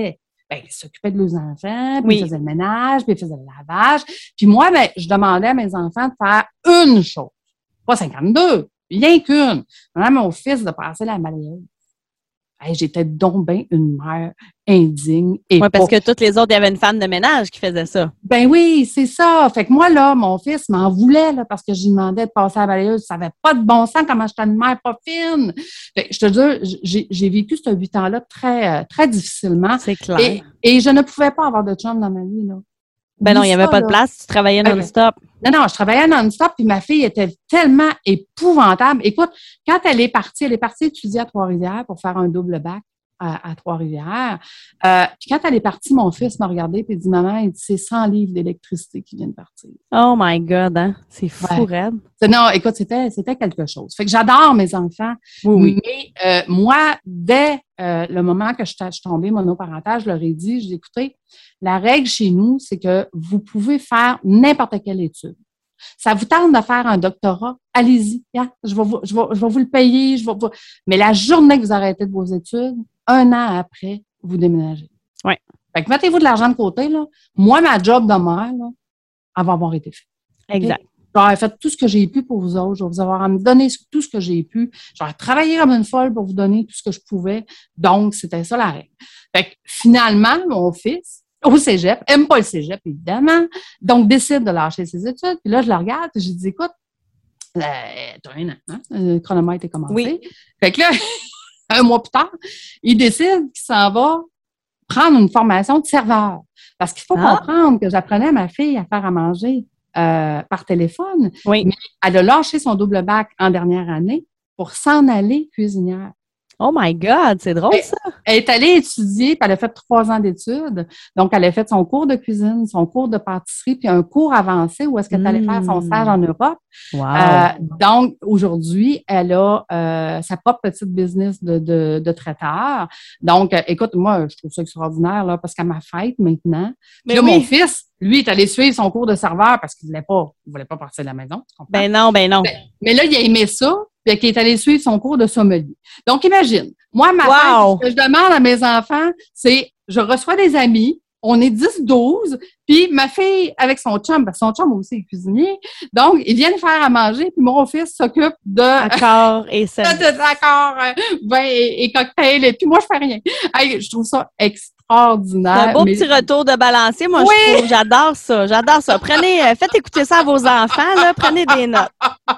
Speaker 4: ben, ils s'occupaient de leurs enfants, puis
Speaker 3: Oui.
Speaker 4: ils faisaient le ménage, puis ils faisaient le lavage. Puis moi, ben, je demandais à mes enfants de faire une chose. Pas cinquante-deux, rien qu'une. Maintenant, mon fils de passer la balayeuse. Hey, j'étais donc bien une mère indigne. Et
Speaker 3: Oui, parce
Speaker 4: pas...
Speaker 3: que toutes les autres, il y avait une femme de ménage qui faisait ça.
Speaker 4: Ben oui, c'est ça. Fait que moi, là, mon fils m'en voulait, là, parce que je lui demandais de passer à la balayeuse. Ça n'avait pas de bon sens comment j'étais une mère pas fine. Fait que je te dis, j'ai, j'ai vécu ce huit ans-là très, très difficilement.
Speaker 3: C'est clair.
Speaker 4: Et, et je ne pouvais pas avoir de chum dans ma vie, là.
Speaker 3: Ben non, il n'y avait
Speaker 4: ça,
Speaker 3: pas de
Speaker 4: là.
Speaker 3: place, tu travaillais
Speaker 4: Ben,
Speaker 3: non-stop.
Speaker 4: Non, non, je travaillais non-stop, puis ma fille était tellement épouvantable. Écoute, quand elle est partie, elle est partie étudier à Trois-Rivières pour faire un double bac à, à Trois-Rivières. Euh, puis quand elle est partie, mon fils m'a regardé et dit, maman, il dit, c'est cent livres d'électricité qui viennent de partir.
Speaker 3: Oh my God, hein? C'est fou,
Speaker 4: Ouais.
Speaker 3: raide.
Speaker 4: Non, écoute, c'était, c'était quelque chose. Fait que j'adore mes enfants.
Speaker 3: Oui, oui.
Speaker 4: Mais euh, moi, dès euh, le moment que je suis tombée monoparentale, je leur ai dit, je dis, écoutez, la règle chez nous, c'est que vous pouvez faire n'importe quelle étude. Ça vous tente de faire un doctorat, allez-y. Hein? Je, vais vous, je, vais, je vais vous le payer. Je vais vous... Mais la journée que vous arrêtez de vos études, un an après, vous déménagez.
Speaker 3: Oui.
Speaker 4: Fait que mettez-vous de l'argent de côté. Là. Moi, ma job de mère, là, elle va avoir été faite.
Speaker 3: Exact.
Speaker 4: Okay? J'aurais fait tout ce que j'ai pu pour vous autres. Je vais vous avoir donné tout ce que j'ai pu. J'aurais travaillé comme une folle pour vous donner tout ce que je pouvais. Donc, c'était ça la règle. Fait que finalement, mon fils, au cégep, aime pas le cégep, évidemment, donc décide de lâcher ses études. Puis là, je le regarde et je lui dis, écoute, euh, t'as un an, hein? Le chronomètre est commencé.
Speaker 3: Oui.
Speaker 4: Fait que là, un mois plus tard, il décide qu'il s'en va prendre une formation de serveur. Parce qu'il faut
Speaker 3: Ah.
Speaker 4: comprendre que j'apprenais à ma fille à faire à manger euh, par téléphone.
Speaker 3: Oui.
Speaker 4: Mais elle a lâché son double bac en dernière année pour s'en aller cuisinière.
Speaker 3: Oh my God, c'est drôle,
Speaker 4: Et-
Speaker 3: ça.
Speaker 4: Elle est allée étudier, puis elle a fait trois ans d'études. Donc, elle a fait son cours de cuisine, son cours de pâtisserie, puis un cours avancé où est-ce qu'elle est allée
Speaker 3: Mm.
Speaker 4: faire son stage en Europe.
Speaker 3: Wow.
Speaker 4: Euh, donc, aujourd'hui, elle a euh, sa propre petite business de, de, de traiteur. Donc, euh, écoute, moi, je trouve ça extraordinaire, là, parce qu'à ma fête, maintenant,
Speaker 3: Mais
Speaker 4: puis là,
Speaker 3: oui.
Speaker 4: mon fils, lui, est allé suivre son cours de serveur parce qu'il voulait pas, il voulait pas partir de la maison, tu comprends?
Speaker 3: Ben non, ben non.
Speaker 4: Mais là, il a aimé ça, puis il est allé suivre son cours de sommelier. Donc, imagine, moi, ma
Speaker 3: Wow.
Speaker 4: fête, ce que je demande à mes enfants, c'est, je reçois des amis, on est dix douze, puis ma fille, avec son chum, parce que son chum aussi est cuisinier, donc, ils viennent faire à manger, puis mon fils s'occupe de...
Speaker 3: Accord et
Speaker 4: de-
Speaker 3: ça.
Speaker 4: de- D'accord, euh, vin et, et cocktail, et puis moi, je fais rien. Hey, je trouve ça extraordinaire.
Speaker 3: Un beau
Speaker 4: mais-
Speaker 3: petit retour de balancier, moi,
Speaker 4: Oui.
Speaker 3: je trouve. J'adore ça. J'adore ça. Prenez, euh, faites écouter ça à vos enfants, là. Prenez des notes.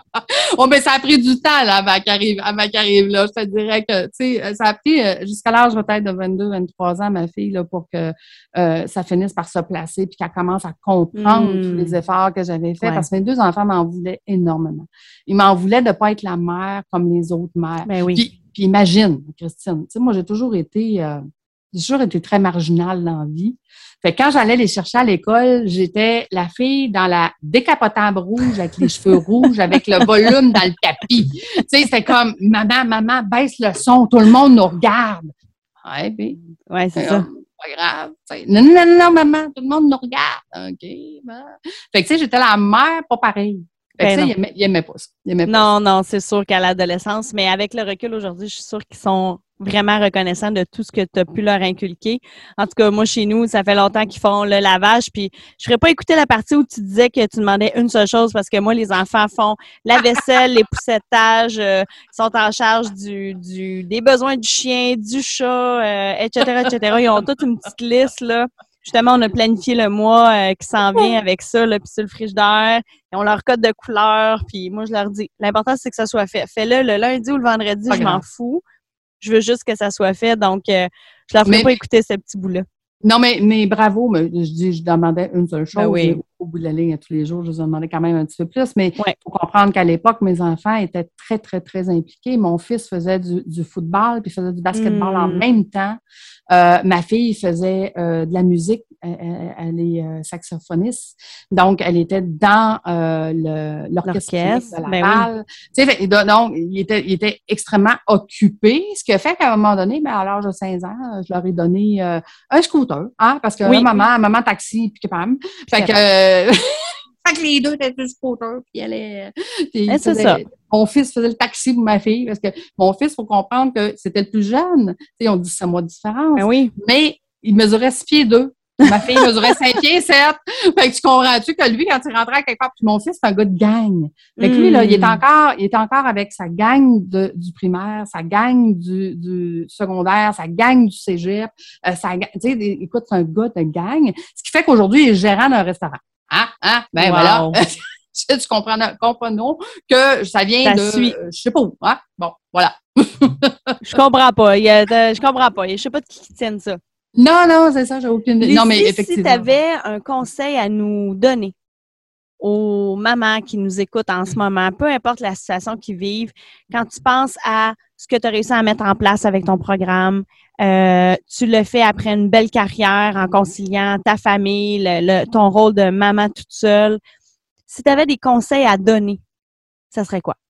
Speaker 4: Oh, ben, ça a pris du temps, là, avant qu'elle arrive, avant qu'elle arrive, là. Je te dirais que, tu sais, ça a pris euh, jusqu'à l'âge, peut-être, de vingt-deux, vingt-trois ans, ma fille, là, pour que euh, ça finisse par se placer puis qu'elle commence à comprendre
Speaker 3: Mm.
Speaker 4: tous les efforts que j'avais faits.
Speaker 3: Ouais.
Speaker 4: Parce que mes deux enfants m'en voulaient énormément. Ils m'en voulaient de pas être la mère comme les autres mères.
Speaker 3: Ben oui.
Speaker 4: Puis, puis imagine, Christine, tu sais, moi, j'ai toujours été, euh, j'ai toujours été très marginale dans la vie. Fait que quand j'allais les chercher à l'école, j'étais la fille dans la décapotable rouge avec les cheveux rouges, avec le volume dans le tapis. Tu sais, c'était comme, maman, maman, baisse le son, tout le monde nous regarde. Ouais, puis,
Speaker 3: Ouais, c'est
Speaker 4: c'est
Speaker 3: ça.
Speaker 4: comme, pas grave. tu sais. Non, non, non, maman, tout le monde nous regarde. OK, ben. Fait que, tu sais, j'étais la mère, pas pareil. Fait que,
Speaker 3: Ben
Speaker 4: tu sais,
Speaker 3: non.
Speaker 4: il aimait, il aimait pas ça. Il aimait pas
Speaker 3: Non, non, c'est sûr qu'à l'adolescence, mais avec le recul aujourd'hui, je suis sûre qu'ils sont vraiment reconnaissants de tout ce que tu as pu leur inculquer. En tout cas, moi, chez nous, ça fait longtemps qu'ils font le lavage, puis je ferais pas écouter la partie où tu disais que tu demandais une seule chose, parce que moi, les enfants font la vaisselle, les poussetages, euh, ils sont en charge du, du, des besoins du chien, du chat, euh, et cetera, et cetera. Ils ont toute une petite liste, là. Justement, on a planifié le mois euh, qui s'en vient avec ça, là, puis sur le frigidaire. Ils ont leur code de couleur, puis moi, je leur dis, l'important, c'est que ça soit fait. Fais-le le lundi ou le vendredi,
Speaker 4: Pas
Speaker 3: je m'en
Speaker 4: grave.
Speaker 3: fous. Je veux juste que ça soit fait, donc euh, je leur ferai
Speaker 4: Mais-
Speaker 3: pas écouter ce petit bout-là.
Speaker 4: Non, mais, mais bravo, mais je dis, je demandais une seule chose.
Speaker 3: Ben oui.
Speaker 4: mais Au bout de la ligne, à tous les jours, je vous en demandais quand même un petit peu plus. Mais il
Speaker 3: Ouais.
Speaker 4: faut comprendre qu'à l'époque, mes enfants étaient très, très, très impliqués. Mon fils faisait du, du football, puis faisait du basketball
Speaker 3: Mm.
Speaker 4: en même temps. Euh, ma fille faisait euh, de la musique. Elle, elle- elle est euh, saxophoniste. Donc, elle était dans euh, le, l'orchestre
Speaker 3: L'orchestre,
Speaker 4: symphonique de
Speaker 3: ben
Speaker 4: Laval. Tu sais, fait- donc, il était, il était extrêmement occupé. Ce qui a fait qu'à un moment donné, ben, à l'âge de seize ans, je leur ai donné euh, un scooter, hein, parce que
Speaker 3: Oui.
Speaker 4: là, maman, maman taxi, puis capable. Fait que, euh, fait que les deux étaient sur le scooter, puis elle est. puis il
Speaker 3: Eh, c'est
Speaker 4: faisait-
Speaker 3: ça.
Speaker 4: Mon fils faisait le taxi pour ma fille, parce que mon fils, il faut comprendre que c'était le plus jeune. Tu sais, on dit ça mois de différence.
Speaker 3: Ben oui.
Speaker 4: Mais il mesurait six pieds deux. Ma fille mesurait cinq pieds sept. Fait que tu comprends-tu que lui, quand il rentrait à quelque part, puis mon fils, c'est un gars de gang. Fait que lui, là, il est encore, il est encore avec sa gang de, du primaire, sa gang du, du secondaire, sa gang du cégep, euh, sa gang, tu sais, écoute, c'est un gars de gang. Ce qui fait qu'aujourd'hui, il est gérant d'un restaurant. Hein? Hein? Ben
Speaker 3: wow.
Speaker 4: voilà. Tu comprends, comprenons que ça vient
Speaker 3: ça
Speaker 4: de,
Speaker 3: suit.
Speaker 4: Euh, je sais pas où, hein? Bon, voilà.
Speaker 3: Je comprends pas. Il y a de, je comprends pas. Je sais pas de qui tienne ça.
Speaker 4: Non, non, c'est ça, j'ai aucune idée. Non, mais effectivement.
Speaker 3: Si tu avais un conseil à nous donner aux mamans qui nous écoutent en ce moment, peu importe la situation qu'ils vivent, quand tu penses à ce que tu as réussi à mettre en place avec ton programme, euh, tu le fais après une belle carrière en conciliant ta famille, le, le, ton rôle de maman toute seule. Si tu avais des conseils à donner, ça serait quoi?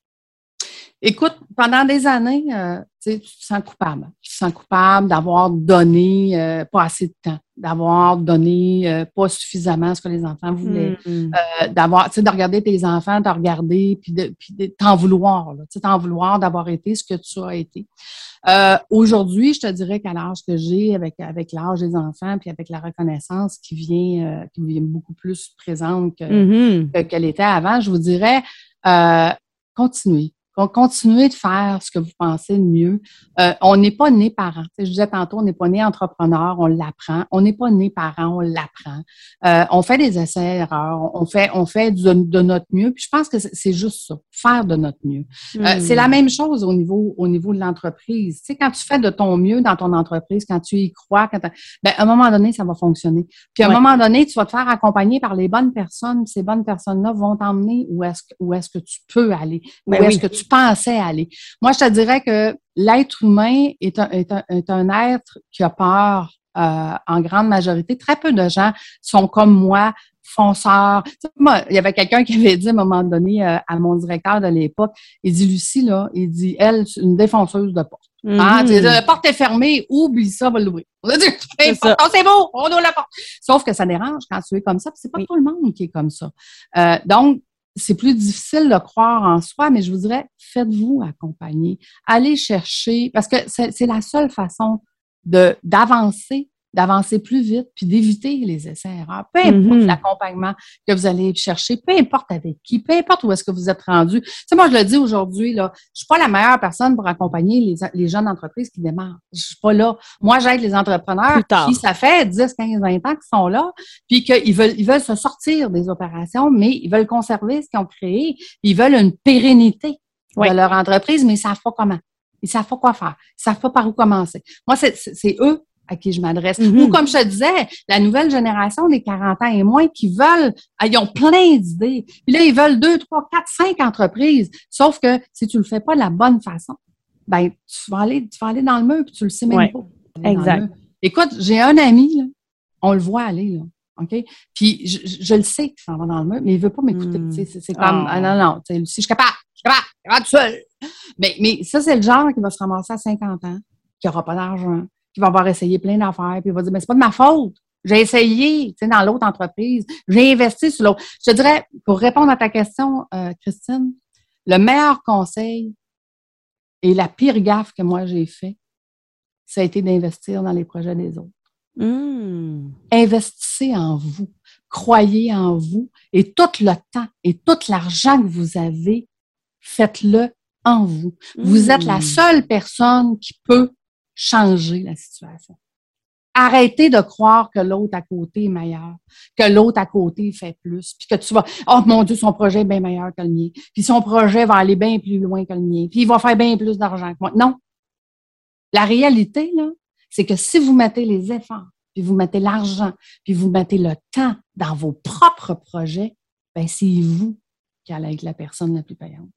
Speaker 4: Écoute, pendant des années, euh, tu te sens coupable. Tu te sens coupable d'avoir donné euh, pas assez de temps, d'avoir donné euh, pas suffisamment ce que les enfants voulaient,
Speaker 3: mm-hmm.
Speaker 4: euh, d'avoir, tu sais, de regarder tes enfants, de regarder, puis de, puis de t'en vouloir, tu sais, t'en vouloir d'avoir été ce que tu as été. Euh, aujourd'hui, je te dirais qu'à l'âge que j'ai, avec avec l'âge des enfants, puis avec la reconnaissance qui vient, euh, qui vient beaucoup plus présente que,
Speaker 3: mm-hmm.
Speaker 4: que qu'elle était avant, je vous dirais, euh, continuez. Donc, continuez de faire ce que vous pensez de mieux. Euh, on n'est pas né parent. Je disais tantôt, on n'est pas né entrepreneur, on l'apprend. On n'est pas né parent, on l'apprend. Euh, on fait des essais-erreurs, on fait, on fait de, de notre mieux. Puis je pense que c'est, c'est juste ça, faire de notre mieux. Mm. Euh, c'est la même chose au niveau, au niveau de l'entreprise. Tu sais, quand tu fais de ton mieux dans ton entreprise, quand tu y crois, quand ben, à un moment donné, ça va fonctionner. Puis à un ouais. moment donné, tu vas te faire accompagner par les bonnes personnes. Ces bonnes personnes-là vont t'emmener où est-ce que, où est-ce que tu peux aller, où ben est-ce oui. que tu pensais aller. Moi, je te dirais que l'être humain est un, est un, est un être qui a peur euh, en grande majorité. Très peu de gens sont comme moi, fonceurs. Tu sais, moi, il y avait quelqu'un qui avait dit à un moment donné euh, à mon directeur de l'époque, il dit, Lucie, là, il dit, elle, c'est une défonceuse de porte. Mm-hmm. Hein, tu sais, la porte est fermée, oublie ça, va l'ouvrir. On va dire, c'est, c'est, oh, c'est beau, on ouvre la porte. Sauf que ça dérange quand tu es comme ça, puis c'est pas oui. tout le monde qui est comme ça. Euh, donc, c'est plus difficile de croire en soi, mais je vous dirais, faites-vous accompagner. Allez chercher, parce que c'est, c'est la seule façon de, d'avancer, d'avancer plus vite, puis d'éviter les essais-erreurs. Peu importe mm-hmm. l'accompagnement que vous allez chercher, peu importe avec qui, peu importe où est-ce que vous êtes rendu. Tu sais, moi, je le dis aujourd'hui, là, je suis pas la meilleure personne pour accompagner les, les jeunes entreprises qui démarrent. Je suis pas là. Moi, j'aide les entrepreneurs qui, ça fait dix, quinze, vingt ans qu'ils sont là, puis qu'ils veulent, ils veulent se sortir des opérations, mais ils veulent conserver ce qu'ils ont créé. Ils veulent une pérennité oui. de leur entreprise, mais ils savent pas comment. Ils savent pas quoi faire. Ils savent pas par où commencer. Moi, c'est, c'est, c'est eux à qui je m'adresse. Mm-hmm. Ou comme je te disais, la nouvelle génération des quarante ans et moins qui veulent, ils ont plein d'idées. Puis là, ils veulent deux, trois, quatre, cinq entreprises. Sauf que si tu le fais pas de la bonne façon, ben tu vas aller, tu vas aller dans le mur puis tu le sais même
Speaker 3: ouais.
Speaker 4: pas.
Speaker 3: Exact.
Speaker 4: Écoute, j'ai un ami, là, on le voit aller, là. OK? Puis je, je, je le sais qu'il s'en va dans le mur, mais il veut pas m'écouter. Mm. C'est, c'est comme, oh. ah, non, non, tu sais, Lucie, je suis capable, je suis capable, je suis capable tout seul. Mais, mais ça, c'est le genre qui va se ramasser à cinquante ans, qui n'aura pas d'argent, qui va avoir essayé plein d'affaires, puis il va dire, mais c'est pas de ma faute. J'ai essayé, tu sais, dans l'autre entreprise. J'ai investi sur l'autre. Je te dirais, pour répondre à ta question, euh, Christine, le meilleur conseil et la pire gaffe que moi j'ai fait, ça a été d'investir dans les projets des autres.
Speaker 3: Mmh.
Speaker 4: Investissez en vous. Croyez en vous. Et tout le temps et tout l'argent que vous avez, faites-le en vous. Mmh. Vous êtes la seule personne qui peut changer la situation. Arrêtez de croire que l'autre à côté est meilleur, que l'autre à côté fait plus, puis que tu vas, oh mon Dieu, son projet est bien meilleur que le mien, puis son projet va aller bien plus loin que le mien, puis il va faire bien plus d'argent que moi. Non. La réalité, là, c'est que si vous mettez les efforts, puis vous mettez l'argent, puis vous mettez le temps dans vos propres projets, ben c'est vous qui allez être la personne la plus payante.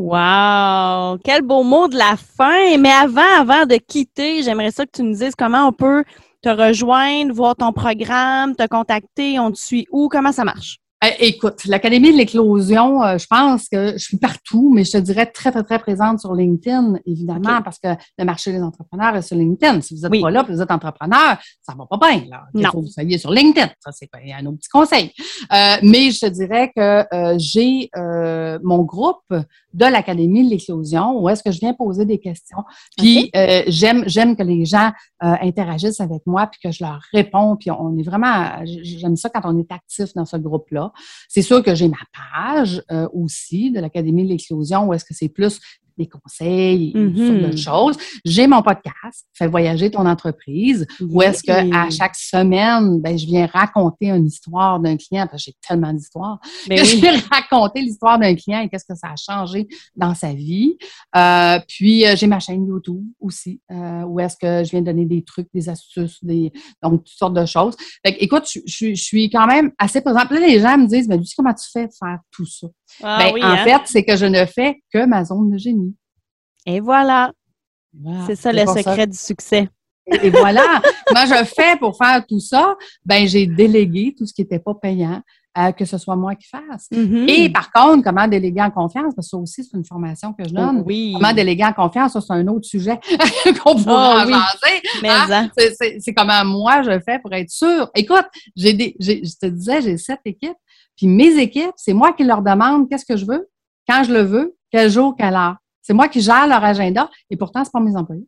Speaker 3: Wow! Quel beau mot de la fin! Mais avant, avant de quitter, j'aimerais ça que tu nous dises comment on peut te rejoindre, voir ton programme, te contacter, on te suit où, comment ça marche?
Speaker 4: Euh, écoute, l'Académie de l'éclosion, euh, je pense que je suis partout, mais je te dirais très, très, très présente sur LinkedIn, évidemment, okay. parce que le marché des entrepreneurs est sur LinkedIn. Si vous n'êtes oui. pas là, puis vous êtes entrepreneur, ça va pas bien, là. Il faut que vous soyez sur LinkedIn. Ça, c'est un autre petit conseil. Euh, mais je te dirais que euh, j'ai euh, mon groupe de l'Académie de l'éclosion où est-ce que je viens poser des questions. Puis, okay. euh, j'aime, j'aime que les gens euh, interagissent avec moi puis que je leur réponds. Puis, on est vraiment, j'aime ça quand on est actif dans ce groupe-là. C'est sûr que j'ai ma page euh, aussi de l'Académie de l'éclosion où est-ce que c'est plus des conseils mm-hmm. sur d'autres choses. J'ai mon podcast, Fais voyager ton entreprise, oui. où est-ce qu'à chaque semaine, ben, je viens raconter une histoire d'un client, parce que j'ai tellement d'histoires, Mais que oui. je viens raconter l'histoire d'un client et qu'est-ce que ça a changé dans sa vie. Euh, puis, euh, j'ai ma chaîne YouTube aussi, euh, où est-ce que je viens donner des trucs, des astuces, des donc toutes sortes de choses. Fait que, écoute, je, je, je suis quand même assez présente. Là, les gens me disent, mais Lucie, comment tu fais faire tout ça? Ah, ben, oui, en hein? fait, c'est que je ne fais que ma zone de génie.
Speaker 3: Et voilà. voilà. C'est ça c'est le secret ça. du succès.
Speaker 4: Et, et voilà. Comment je fais pour faire tout ça? Ben, j'ai délégué tout ce qui n'était pas payant, euh, que ce soit moi qui fasse. Mm-hmm. Et par contre, comment déléguer en confiance? Parce que ça aussi, c'est une formation que je donne. Oh, oui. Comment déléguer en confiance? Ça, c'est un autre sujet qu'on pourra oh, avancer. Oui. Hein? C'est, c'est, c'est comment moi je fais pour être sûre. Écoute, j'ai des, j'ai, je te disais, j'ai sept équipes. Puis mes équipes, c'est moi qui leur demande qu'est-ce que je veux, quand je le veux, quel jour, quelle heure. C'est moi qui gère leur agenda et pourtant, c'est pas mes employés.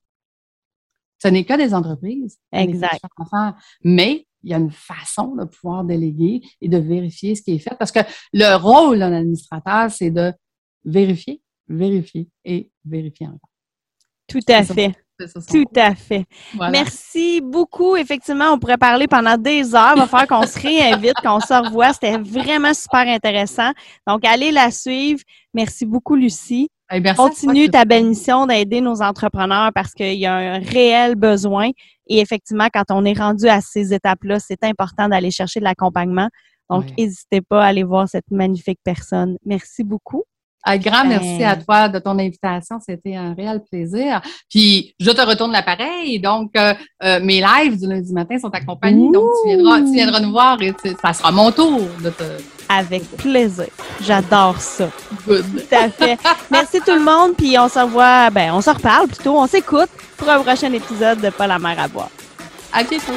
Speaker 4: Ce n'est que des entreprises.
Speaker 3: Exact.
Speaker 4: Mais il y a une façon de pouvoir déléguer et de vérifier ce qui est fait. Parce que le rôle d'un administrateur, c'est de vérifier, vérifier et vérifier encore.
Speaker 3: Tout à fait. Ça, Tout à fait. Voilà. Merci beaucoup. Effectivement, on pourrait parler pendant des heures. Il va falloir qu'on se réinvite, qu'on se revoie. C'était vraiment super intéressant. Donc, allez la suivre. Merci beaucoup, Lucie.
Speaker 4: Eh bien,
Speaker 3: Continue ta belle mission d'aider nos entrepreneurs parce qu'il y a un réel besoin. Et effectivement, quand on est rendu à ces étapes-là, c'est important d'aller chercher de l'accompagnement. Donc, n'hésitez pas à aller voir cette magnifique personne. Merci beaucoup.
Speaker 4: Un grand merci à toi de ton invitation. C'était un réel plaisir. Puis, je te retourne l'appareil. Donc, euh, euh, mes lives du lundi matin sont accompagnés. Ouh. Donc, tu viendras, tu viendras nous voir et tu, ça sera mon tour de te...
Speaker 3: Avec plaisir. J'adore ça.
Speaker 4: Good.
Speaker 3: Tout à fait. Merci tout le monde. Puis, on se revoit, ben, on se reparle plutôt. On s'écoute pour un prochain épisode de Pas la mer à boire.
Speaker 4: À bientôt.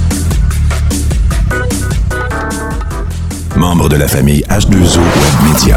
Speaker 2: Membre de la famille H deux O Web Media.